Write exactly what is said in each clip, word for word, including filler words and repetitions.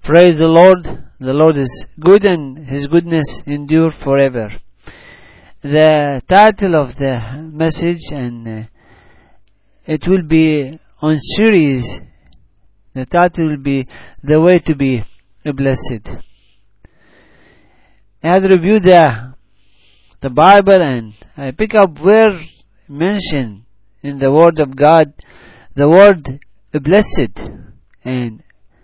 Praise the Lord. The Lord is good and His goodness endure forever. The title of the message, and uh, it will be on series. The title will be The Way to Be Blessed. I had reviewed the, the Bible, and I pick up where mentioned in the Word of God the word blessed. And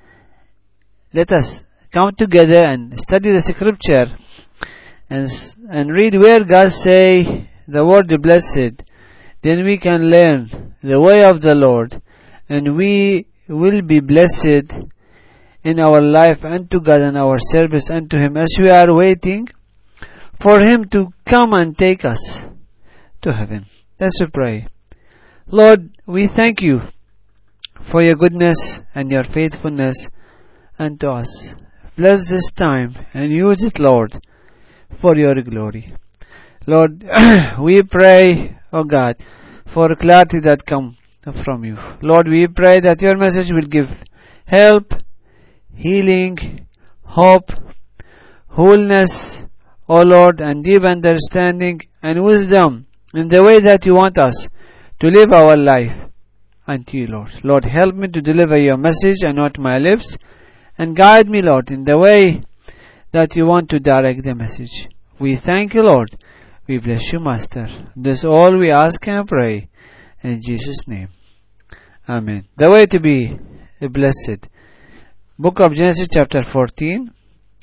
let us come together and study the scripture and, and read where God say the word blessed. Then we can learn the way of the Lord, and we will be blessed in our life unto God and our service unto Him, as we are waiting for Him to come and take us to heaven. Let's pray. Lord, we thank You for Your goodness and Your faithfulness unto us. Bless this time and use it, Lord, for Your glory. Lord, we pray, oh God, for clarity that come from You. Lord, we pray that Your message will give help, healing, hope, wholeness, oh Lord, and deep understanding and wisdom in the way that You want us to live our life unto You, Lord. Lord, help me to deliver Your message and not my lips, and guide me, Lord, in the way that You want to direct the message. We thank You, Lord. We bless You, Master. This all we ask and pray in Jesus' name. Amen. The way to be blessed. Book of Genesis chapter fourteen.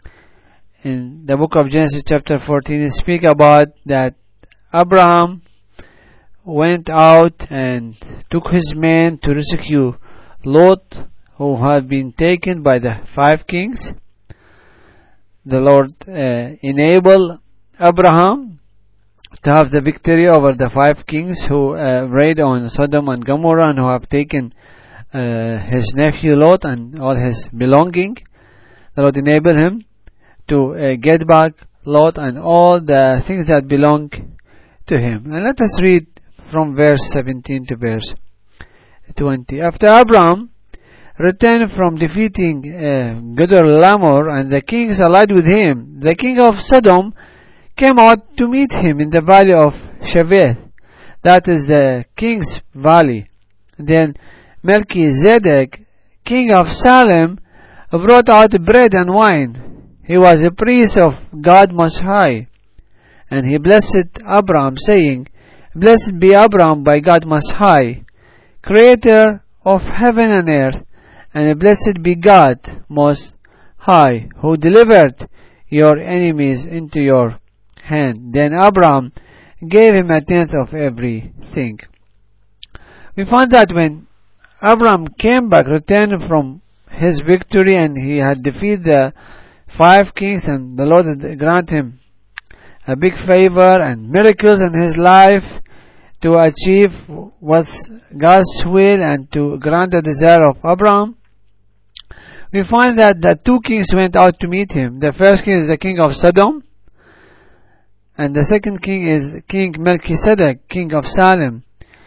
In the book of Genesis chapter fourteen, it speaks about that Abraham went out and took his men to rescue Lot, who had been taken by the five kings. The Lord uh, enabled Abraham to have the victory over the five kings who uh, raid on Sodom and Gomorrah, and who have taken uh, his nephew Lot and all his belonging. The Lord enabled him to uh, get back Lot and all the things that belong to him. And let us read from verse seventeen to verse twenty. After Abraham returned from defeating uh, Gedorlaomer and the kings allied with him, the king of Sodom came out to meet him in the valley of Shaveh, that is the king's valley. Then Melchizedek, king of Salem, brought out bread and wine. He was a priest of God Most High, and he blessed Abraham, saying, Blessed be Abraham by God Most High, creator of heaven and earth, and blessed be God Most High, who delivered your enemies into your hand. Then Abraham gave him a tenth of everything. We find that when Abraham came back, returned from his victory, and he had defeated the five kings, and the Lord had granted him a big favor and miracles in his life to achieve what's God's will and to grant the desire of Abraham. We find that the two kings went out to meet him. The first king is the king of Sodom, and the second king is King Melchizedek, king of Salem.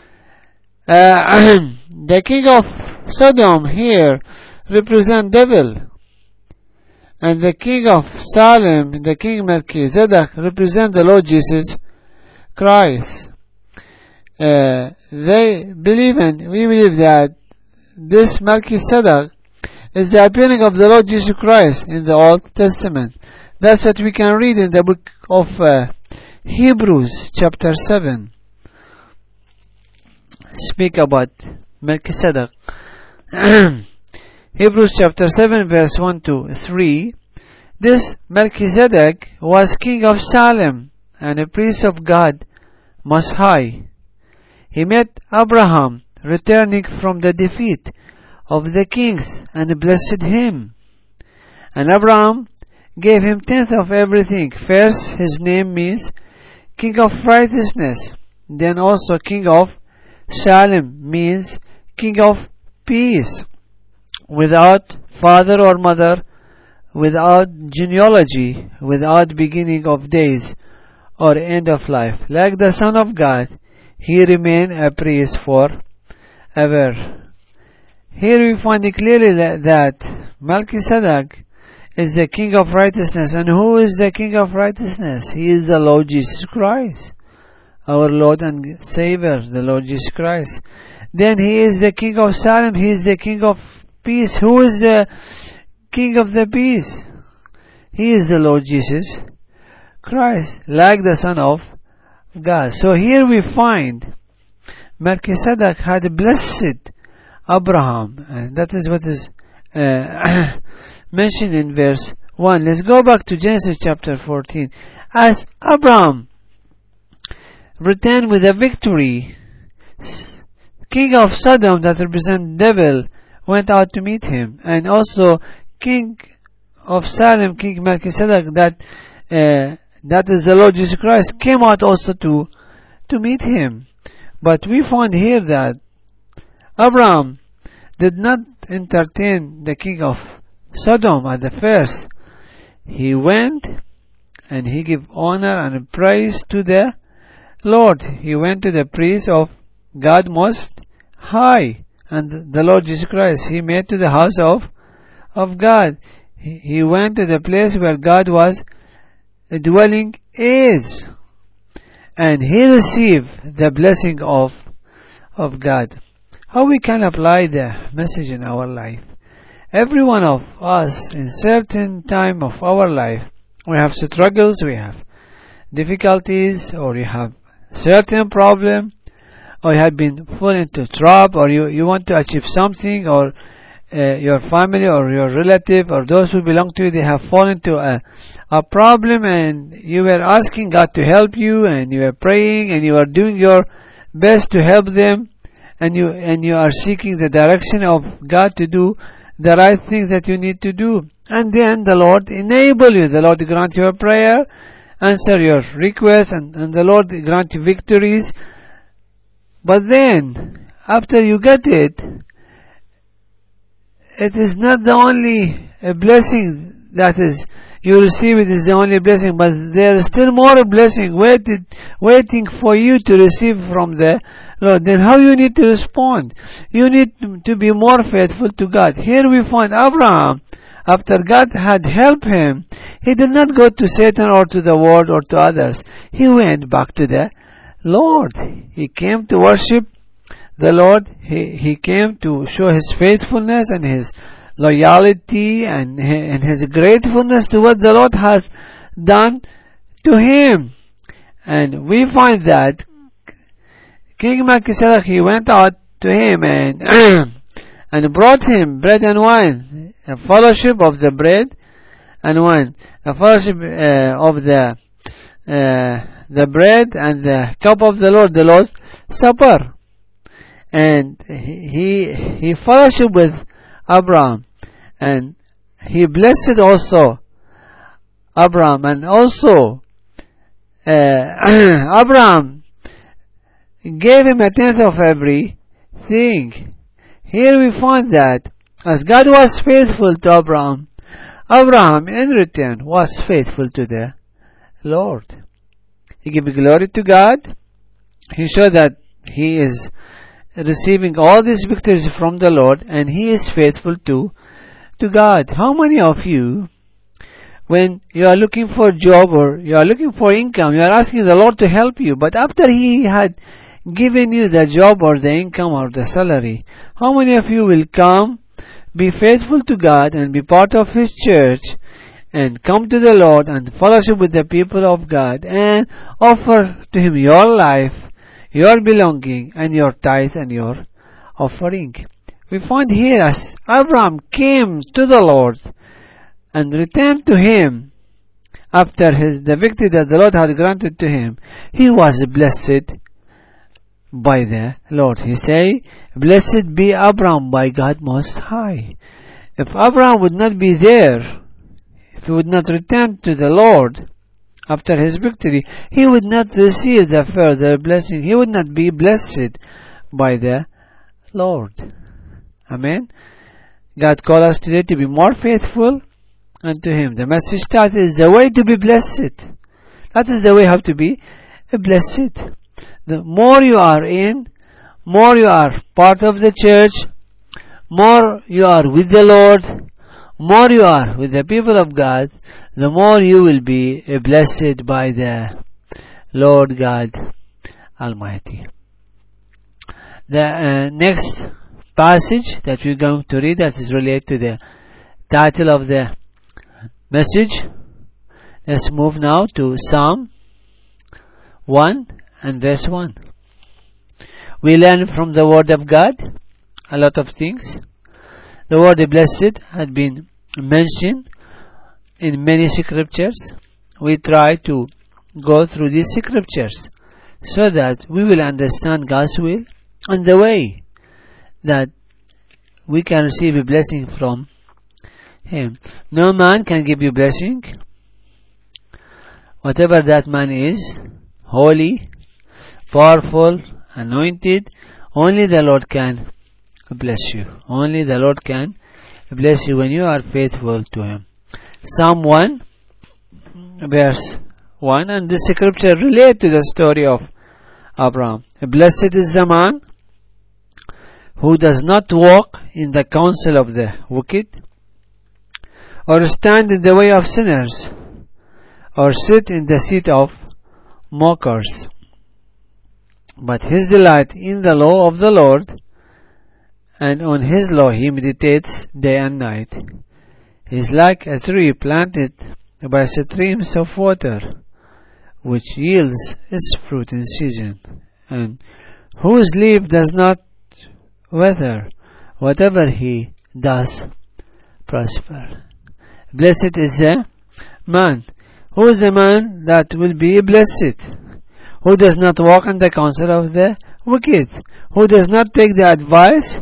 Uh, the king of Sodom here represents devil, and the king of Salem, the king Melchizedek, represents the Lord Jesus Christ. Uh, they believe, and we believe, that this Melchizedek is the appearing of the Lord Jesus Christ in the Old Testament. That's what we can read in the book of uh, Hebrews chapter seven. Speak about Melchizedek. Hebrews chapter seven verse one to three. This Melchizedek was king of Salem and a priest of God Most High. He met Abraham returning from the defeat of the kings and blessed him. And Abraham gave him tenth of everything. First, his name means King of Righteousness. Then also King of Salem means King of Peace. Without father or mother, without genealogy, without beginning of days or end of life. Like the Son of God, he remained a priest forever. Here we find it clearly that, that Melchizedek is the king of righteousness. And who is the king of righteousness? He is the Lord Jesus Christ, our Lord and Savior, the Lord Jesus Christ. Then he is the king of Salem. He is the king of peace. Who is the king of the peace? He is the Lord Jesus Christ, like the Son of God. So here we find Melchizedek had blessed Abraham, and that is what is uh, mentioned in verse one. Let's go back to Genesis chapter fourteen. As Abraham returned with a victory, king of Sodom, that represents devil, went out to meet him, and also king of Salem, King Melchizedek, that uh, that is the Lord Jesus Christ, came out also to to meet him. But we find here that Abraham did not entertain the king of Sodom at the first. He went and he gave honor and praise to the Lord. He went to the priest of God Most High and the Lord Jesus Christ. He made to the house of of God. He, he went to the place where God was dwelling is, and he received the blessing of of God. How we can apply the message in our life? Every one of us, in certain time of our life, we have struggles, we have difficulties, or you have certain problem, or you have been put into trap, or you, you want to achieve something, or uh, your family or your relative or those who belong to you, they have fallen into a, a problem, and you were asking God to help you, and you were praying, and you are doing your best to help them, and you and you are seeking the direction of God to do the right things that you need to do. And then the Lord enable you. The Lord grant you a prayer, answer your request, and, and the Lord grant you victories. But then, after you get it, it is not the only a blessing that is you receive. It is the only blessing, but there is still more blessing waited, waiting for you to receive from the Lord. Then how you need to respond? You need to be more faithful to God. Here we find Abraham, after God had helped him, he did not go to Satan or to the world or to others. He went back to the Lord. He came to worship the Lord. He, he came to show his faithfulness and his loyalty and, and his gratefulness to what the Lord has done to him. And we find that King Melchizedek, he went out to him and and brought him bread and wine, a fellowship of the bread and wine, a fellowship uh, of the uh, the bread and the cup of the Lord, the Lord's Supper. And he he fellowship with Abraham, and he blessed also Abraham, and also uh, Abraham gave him a tenth of everything. Here we find that as God was faithful to Abraham, Abraham in return was faithful to the Lord. He gave glory to God. He showed that he is receiving all these victories from the Lord, and he is faithful to to God. How many of you, when you are looking for a job or you are looking for income, you are asking the Lord to help you, but after he had given you the job or the income or the salary, how many of you will come, be faithful to God and be part of his church and come to the Lord and fellowship with the people of God and offer to him your life, your belonging, and your tithe and your offering? We find here as Abraham came to the Lord and returned to him after his the victory that the Lord had granted to him, he was blessed by the Lord. He say, blessed be Abraham by God Most High. If Abraham would not be there, if he would not return to the Lord after his victory, he would not receive the further blessing. He would not be blessed by the Lord. Amen. God calls us today to be more faithful unto him. The message starts is the way to be blessed. That is the way how to be blessed. The more you are in, more you are part of the church, more you are with the Lord, more you are with the people of God, the more you will be blessed by the Lord God Almighty. The uh, next passage that we're going to read, that is related to the title of the message. Let's move now to Psalm one and verse one. We learn from the Word of God a lot of things. The word blessed had been mentioned in many scriptures. We try to go through these scriptures so that we will understand God's will and the way that we can receive a blessing from Him. No man can give you blessing. Whatever that man is, holy, powerful, anointed, only the Lord can bless you. Only the Lord can bless you when you are faithful to Him. Psalm one, verse one, and this scripture relates to the story of Abraham. Blessed is the man who does not walk in the counsel of the wicked, or stand in the way of sinners, or sit in the seat of mockers. But his delight in the law of the Lord, and on his law he meditates day and night. He is like a tree planted by streams of water, which yields its fruit in season, and whose leaf does not wither. Whatever he does prosper. Blessed is the man. Who is the man that will be blessed? Who does not walk in the counsel of the wicked? Who does not take the advice?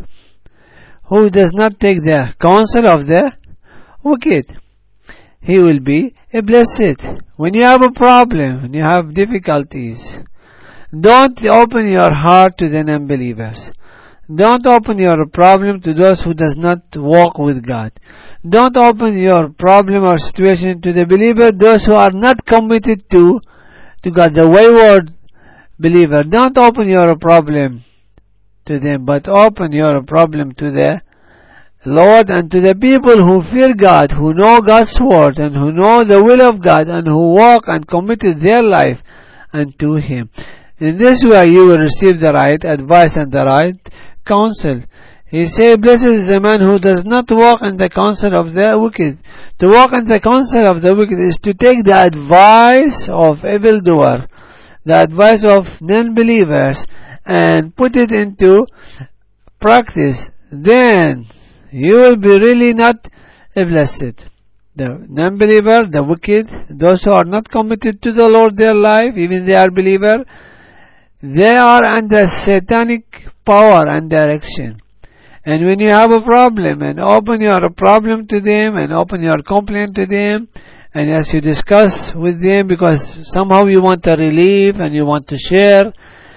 Who does not take the counsel of the wicked? He will be blessed. When you have a problem, when you have difficulties, don't open your heart to the unbelievers. Don't open your problem to those who does not walk with God. Don't open your problem or situation to the believer, those who are not committed to, to God, the wayward believer. Don't open your problem to them, but open your problem to the Lord and to the people who fear God, who know God's word and who know the will of God and who walk and committed their life unto Him. In this way you will receive the right advice and the right counsel. He said, blessed is the man who does not walk in the counsel of the wicked. To walk in the counsel of the wicked is to take the advice of evildoer, the advice of non-believers, and put it into practice. Then you will be really not blessed. The non-believer, the wicked, those who are not committed to the Lord their life, even they are believer, they are under satanic power and direction. And when you have a problem and open your problem to them and open your complaint to them, and as you discuss with them because somehow you want a relief and you want to share,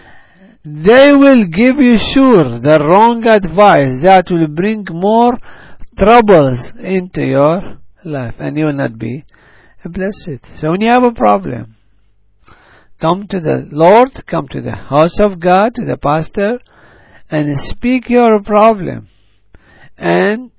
they will give you sure the wrong advice that will bring more troubles into your life, and you will not be blessed. So when you have a problem, come to the Lord, come to the house of God, to the pastor, and speak your problem. And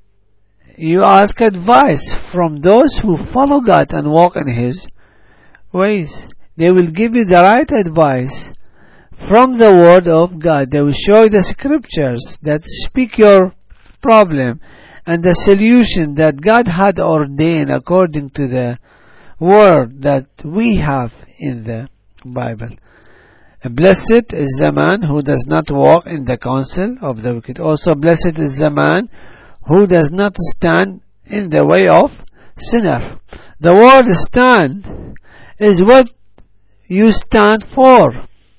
you ask advice from those who follow God and walk in His ways. They will give you the right advice from the Word of God. They will show you the scriptures that speak your problem and the solution that God had ordained according to the Word that we have in the Bible. Blessed is the man who does not walk in the counsel of the wicked. Also blessed is the man who does not stand in the way of sinner. The word stand is what you stand for.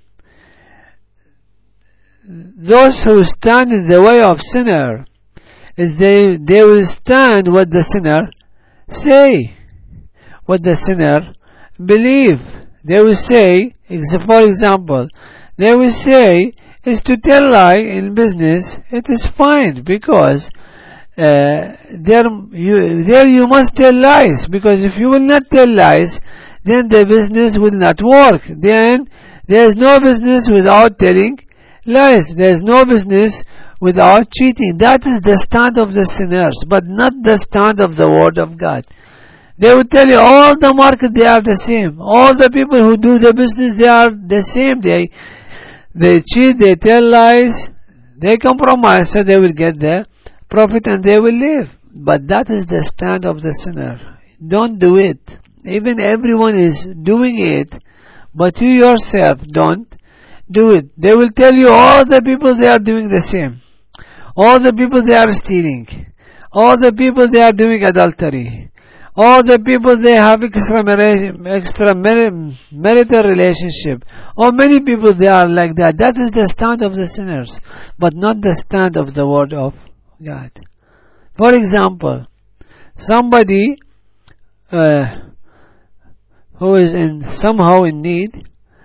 Those who stand in the way of sinner is they, they will stand what the sinner say, what the sinner believe. They will say, for example, they will say, is to tell lie in business, it is fine because uh, there, you, there you must tell lies, because if you will not tell lies, then the business will not work. Then there is no business without telling lies. There is no business without cheating. That is the stand of the sinners, but not the stand of the Word of God. They will tell you all the market, they are the same. All the people who do the business, they are the same. They they cheat, they tell lies, they compromise, so they will get the profit and they will live. But that is the stand of the sinner. Don't do it. Even everyone is doing it, but you yourself don't do it. They will tell you all the people, they are doing the same. All the people, they are stealing. All the people, they are doing adultery. All the people, they have extra extra marital relationship. Or many people, they are like that. That is the stand of the sinners, but not the stand of the Word of God. For example, somebody uh, who is in somehow in need.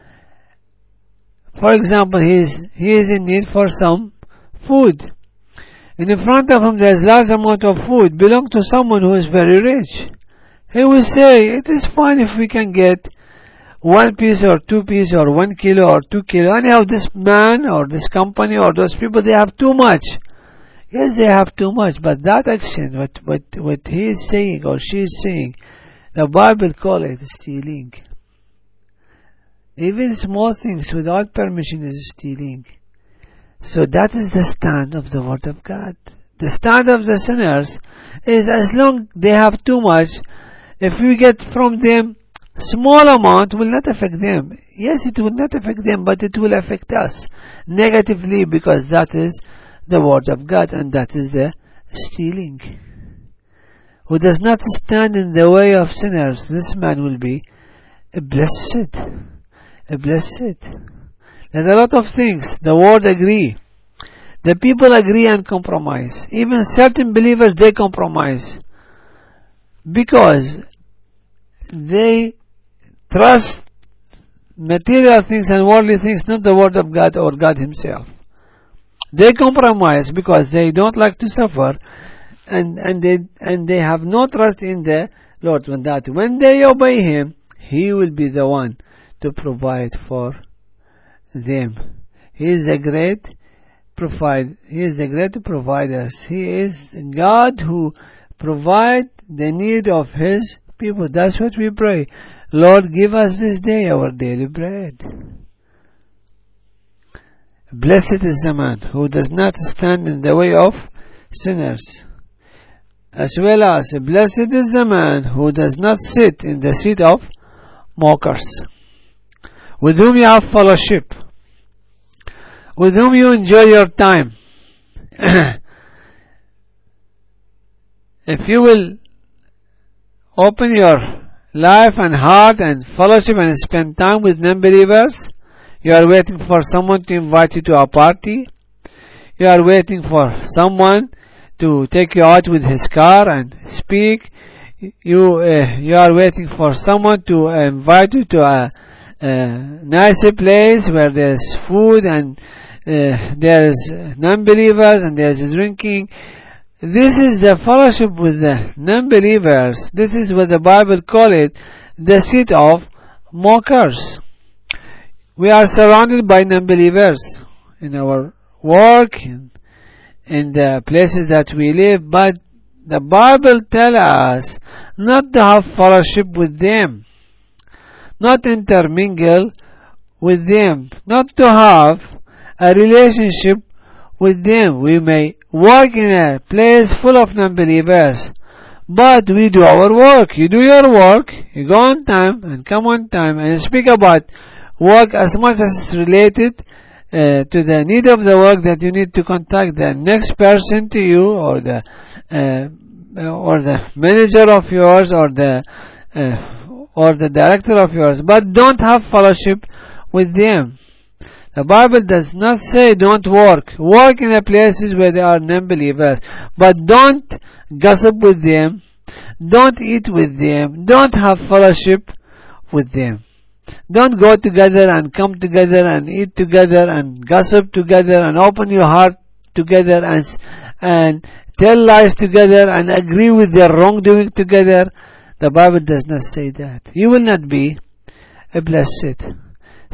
For example, he is he is in need for some food, and in front of him there is large amount of food belong to someone who is very rich. He will say, it is fine if we can get one piece or two piece or one kilo or two kilo. Anyhow, this man or this company or those people, they have too much. Yes, they have too much, but that action, what what what he is saying or she is saying, the Bible call it stealing. Even small things without permission is stealing. So that is the stand of the Word of God. The stand of the sinners is, as long they have too much, if we get from them small amount, will not affect them. Yes, it will not affect them, but it will affect us negatively, because that is the Word of God, and that is the stealing. Who does not stand in the way of sinners, this man will be blessed. Blessed. There's a lot of things. The Word agree. The people agree and compromise. Even certain believers, they compromise, because they trust material things and worldly things, not the Word of God or God Himself. They compromise because they don't like to suffer, and, and they and they have no trust in the Lord. When that when they obey Him, He will be the one to provide for them. He is the great provide. He is the great provider. He is God who provides the need of His people. That's what we pray. Lord, give us this day our daily bread. Blessed is the man who does not stand in the way of sinners, as well as blessed is the man who does not sit in the seat of mockers, with whom you have fellowship, with whom you enjoy your time. If you will open your life and heart and fellowship and spend time with non-believers, you are waiting for someone to invite you to a party. You are waiting for someone to take you out with his car and speak. You uh, you are waiting for someone to uh, invite you to a, a nicer place where there's food and uh, there's non-believers and there's drinking. This is the fellowship with the non-believers. This is what the Bible call it, the seat of mockers. We are surrounded by non-believers in our work, in, in the places that we live, but the Bible tells us not to have fellowship with them, not intermingle with them, not to have a relationship with them. We may work in a place full of non-believers, but we do our work. You do your work, you go on time and come on time and speak about work as much as it's related uh, to the need of the work, that you need to contact the next person to you, or the uh, or the manager of yours, or the uh, or the director of yours, but don't have fellowship with them. The Bible does not say don't work. Work in the places where there are non-believers, but don't gossip with them, don't eat with them, don't have fellowship with them. Don't go together and come together and eat together and gossip together and open your heart together and and tell lies together and agree with their wrongdoing together. The Bible does not say that. You will not be a blessed.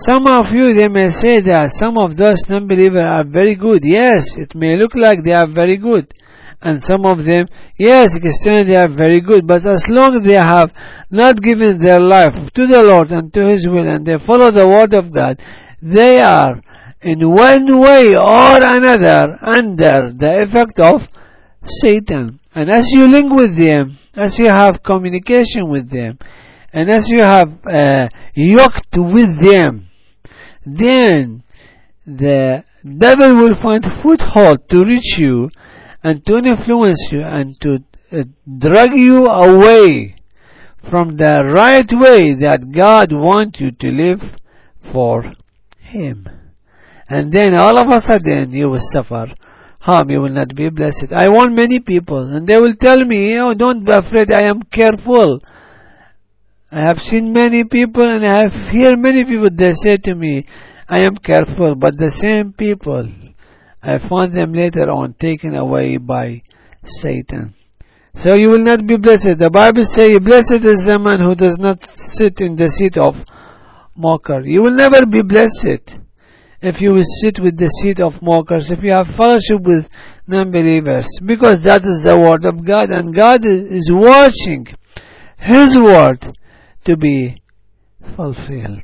Some of you, they may say that some of those non-believers are very good. Yes, it may look like they are very good. And some of them, yes, Christians, they are very good. But as long as they have not given their life to the Lord and to His will, and they follow the Word of God, they are in one way or another under the effect of Satan. And as you link with them, as you have communication with them, and as you have uh, yoked with them, then the devil will find foothold to reach you and to influence you and to uh, drag you away from the right way that God wants you to live for Him. And then all of a sudden you will suffer harm, you will not be blessed. I want many people, and they will tell me, oh, don't be afraid, I am careful. I have seen many people, and I have heard many people, they say to me, I am careful, but the same people, I found them later on taken away by Satan. So you will not be blessed. The Bible says, blessed is the man who does not sit in the seat of mocker. You will never be blessed if you will sit with the seat of mockers, if you have fellowship with non-believers, because that is the Word of God, and God is watching His Word to be fulfilled.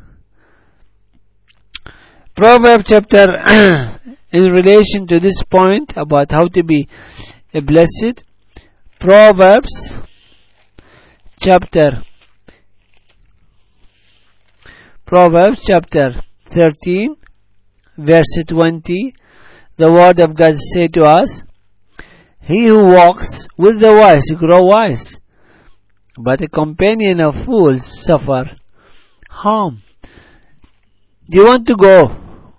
Proverbs chapter, in relation to this point about how to be blessed, Proverbs chapter, Proverbs chapter thirteen, verse twenty, the Word of God say to us, he who walks with the wise grow wise, but a companion of fools suffer harm. Do you want to go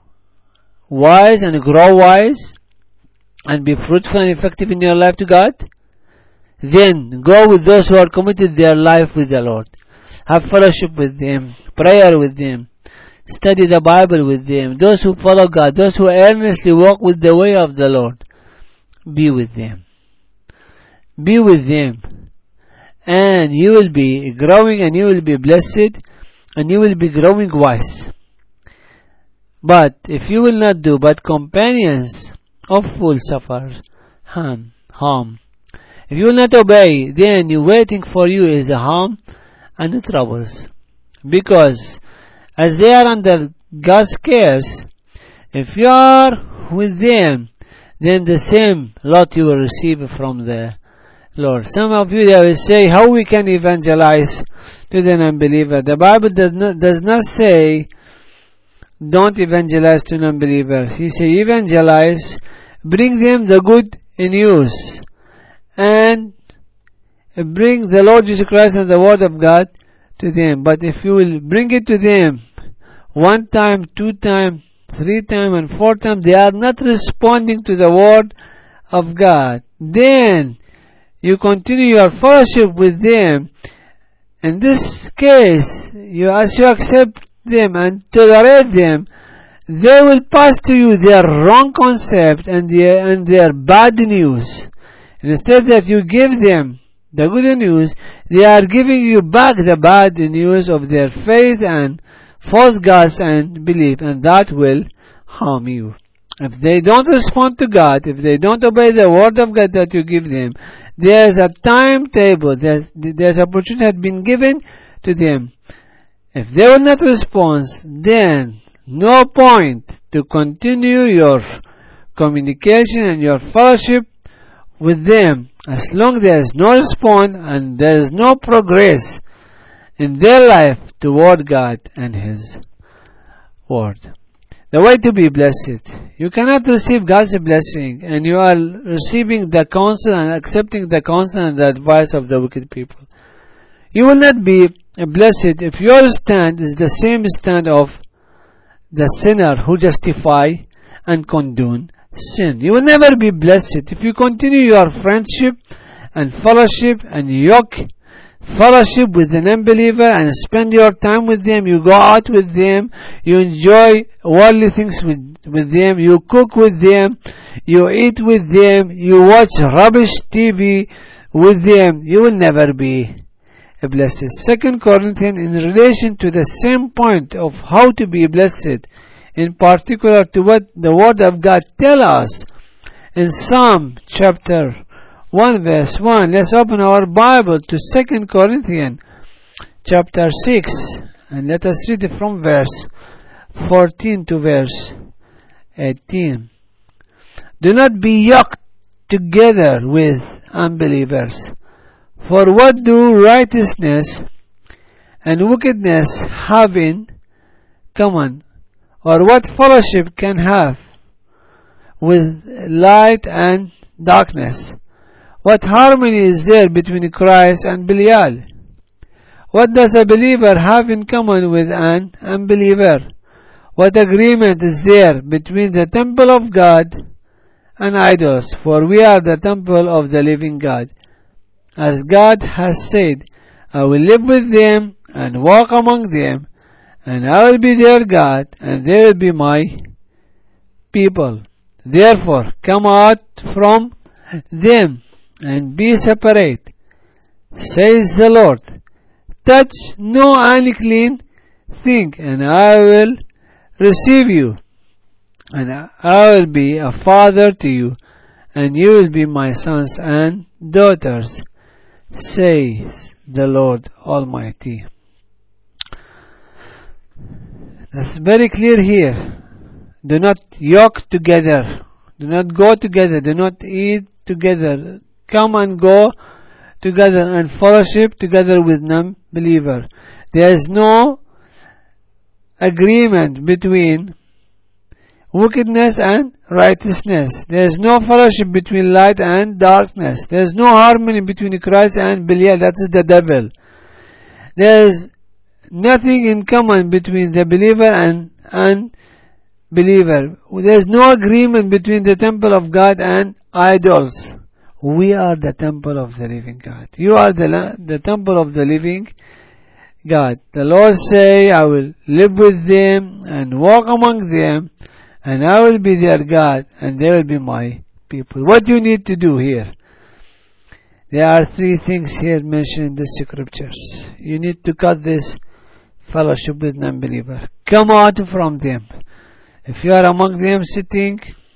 wise and grow wise and be fruitful and effective in your life to God? Then go with those who are committed their life with the Lord. Have fellowship with them, prayer with them, study the Bible with them. Those who follow God, those who earnestly walk with the way of the Lord, be with them. Be with them. And you will be growing, and you will be blessed, and you will be growing wise. But if you will not do, but companions of fools suffer harm. harm. If you will not obey, then waiting for you is a harm and troubles. Because as they are under God's cares, if you are with them, then the same lot you will receive from the Lord. Some of you, they will say, how we can evangelize to the non-believer? The Bible does not, does not say, don't evangelize to non-believers. He says, evangelize, bring them the good news, and bring the Lord Jesus Christ and the Word of God to them. But if you will bring it to them one time, two time, three time, and four times, they are not responding to the Word of God, then you continue your fellowship with them. In this case, you, as you accept them and tolerate them, they will pass to you their wrong concept and their, and their bad news. And instead that you give them the good news, they are giving you back the bad news of their faith and false gods and belief, and that will harm you. If they don't respond to God, if they don't obey the Word of God that you give them, there's a timetable, there's, there's opportunity had been given to them. If they will not respond, then no point to continue your communication and your fellowship with them, as long as there is no response and there is no progress in their life toward God and His Word. The way to be blessed. You cannot receive God's blessing and you are receiving the counsel and accepting the counsel and the advice of the wicked people. You will not be blessed if your stand is the same stand of the sinner who justify and condone sin. You will never be blessed if you continue your friendship and fellowship and yoke fellowship with an unbeliever and spend your time with them. You go out with them, you enjoy worldly things with, with them, you cook with them, you eat with them, you watch rubbish T V with them. You will never be blessed. Second Corinthians, in relation to the same point of how to be blessed, in particular to what the Word of God tells us in Psalm chapter one verse one. Let's open our Bible to Second Corinthians chapter six, and let us read it from verse fourteen to verse eighteen. Do not be yoked together with unbelievers. For what do righteousness and wickedness have in common? Or what fellowship can have with light and darkness? What harmony is there between Christ and Belial? What does a believer have in common with an unbeliever? What agreement is there between the temple of God and idols? For we are the temple of the living God. As God has said, I will live with them and walk among them, and I will be their God, and they will be my people. Therefore, come out from them and be separate, says the Lord. Touch no unclean thing, and I will receive you, and I will be a father to you, and you will be my sons and daughters, says the Lord Almighty. That's very clear here. Do not yoke together. Do not go together. Do not eat together. Come and go together and fellowship together with non-believer. There is no agreement between wickedness and righteousness. There is no fellowship between light and darkness. There is no harmony between Christ and Belial. That is the devil. There is nothing in common between the believer and unbeliever. There is no agreement between the temple of God and idols. We are the temple of the living God. You are the, the temple of the living God. The Lord say, I will live with them and walk among them, and I will be their God, and they will be my people. What do you need to do here? There are three things here mentioned in the scriptures. You need to cut this fellowship with non-believer. Come out from them. If you are among them sitting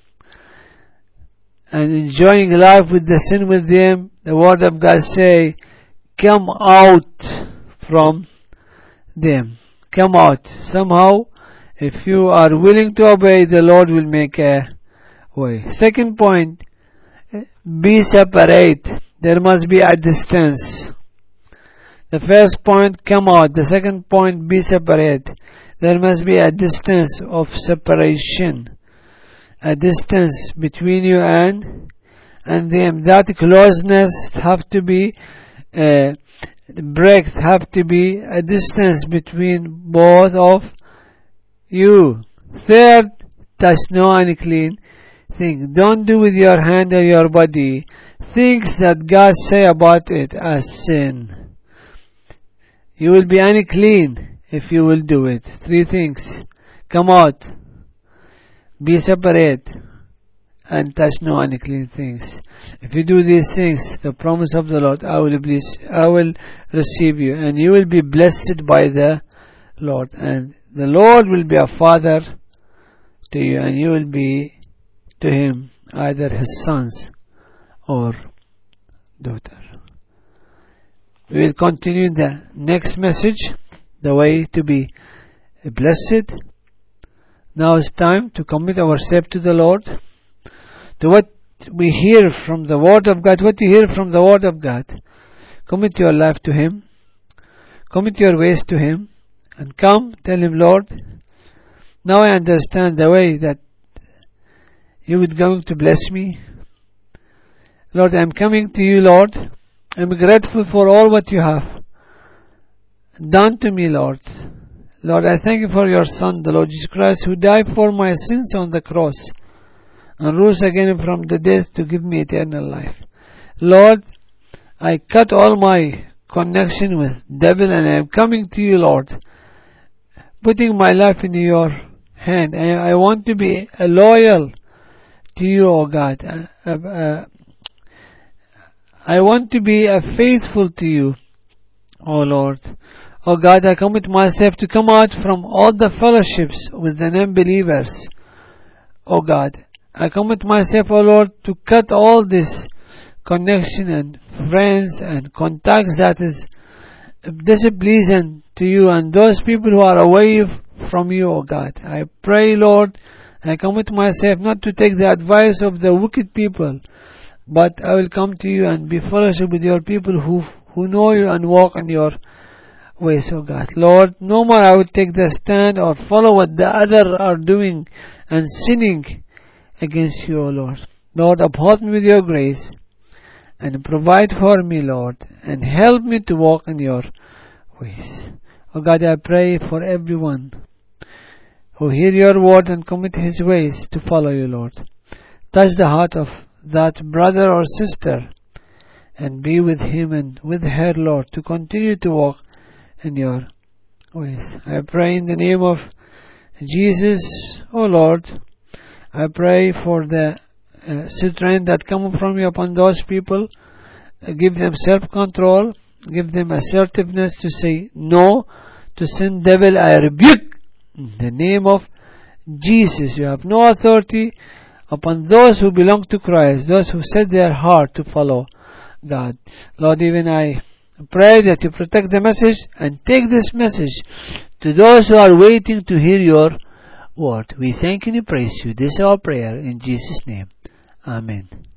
and enjoying life with the sin with them, the Word of God say, come out from them. Come out. Somehow, if you are willing to obey, the Lord will make a way. Second point, be separate. There must be a distance. The first point, come out. The second point, be separate. There must be a distance of separation. A distance between you and and them. That closeness have to be uh, break. Have to be a distance between both of you. Third, touch no unclean thing. Don't do with your hand or your body things that God say about it as sin. You will be unclean if you will do it. Three things. Come out. Be separate. And touch no unclean things. If you do these things, the promise of the Lord, I will bless, I will receive you, and you will be blessed by the Lord. And the Lord will be a father to you, and you will be to him either his sons or daughter. We will continue the next message, the way to be blessed. Now it's time to commit ourselves to the Lord, to what we hear from the Word of God, what you hear from the Word of God. Commit your life to Him. Commit your ways to Him. And come, tell Him, Lord, now I understand the way that you are going to bless me. Lord, I am coming to you, Lord. I am grateful for all what you have done to me, Lord. Lord, I thank you for your Son, the Lord Jesus Christ, who died for my sins on the cross and rose again from the death to give me eternal life. Lord, I cut all my connection with devil, and I am coming to you, Lord, putting my life in your hand. I, I want to be uh, loyal to you, O God. Uh, uh, I want to be uh, faithful to you Oh Lord. Oh God, I commit myself to come out from all the fellowships with the non-believers. Oh God, I commit myself, oh Lord, to cut all this connection and friends and contacts that is displeasing to you and those people who are away from you, oh God. I pray, Lord, and I commit myself not to take the advice of the wicked people, but I will come to you and be fellowship with your people who who know you and walk in your ways, oh God. Lord, no more I will take the stand or follow what the others are doing and sinning against you, O Lord. Lord, uphold me with your grace and provide for me, Lord, and help me to walk in your ways. Oh God, I pray for everyone who hear your word and commit his ways to follow you, Lord. Touch the heart of that brother or sister and be with him and with her, Lord, to continue to walk in your ways. I pray in the name of Jesus, O Lord. I pray for the uh, strength that comes from you upon those people. Uh, give them self-control. Give them assertiveness to say no to sin. Devil, I rebuke in the name of Jesus. You have no authority upon those who belong to Christ, those who set their heart to follow God. Lord, even I pray that you protect the message and take this message to those who are waiting to hear your word. We thank you and praise you. This is our prayer in Jesus' name. Amen.